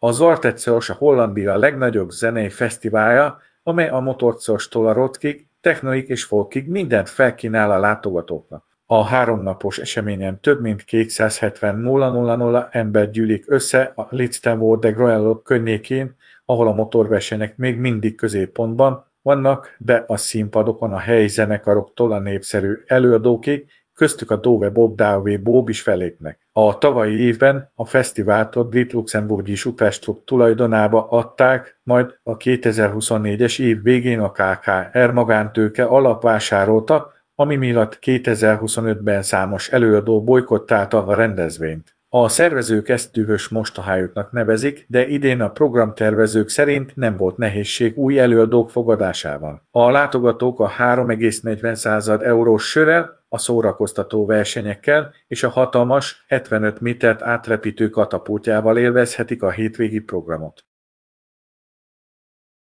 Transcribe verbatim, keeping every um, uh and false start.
Az Artetszoros a Hollandia legnagyobb zenei fesztiválja, amely a motorcoros-tól a rockig, technoig és folkig mindent felkínál a látogatóknak. A háromnapos eseményen több mint kétszázhetven ember ember gyűlik össze a Lidstone de Groenlo környékén, ahol a motorversenyek még mindig középpontban vannak, de a színpadokon a helyi zenekaroktól a népszerű előadókig, köztük a Dove Bob Dave Bob is fellépnek. A tavalyi évben a fesztivált a brit-luxemburgi Superstruck tulajdonába adták, majd a kétezer-huszonnégyes év végén a ká ká er magántőke alap vásárolta, ami miatt kétezer-huszonötben számos előadó bojkottálta a rendezvényt. A szervezők ezt dühös mostohájuknak nevezik, de idén a programtervezők szerint nem volt nehézség új előadók fogadásával. A látogatók a három egész negyven eurós sörrel, a szórakoztató versenyekkel és a hatalmas, hetvenöt métert átrepítő katapultjával élvezhetik a hétvégi programot.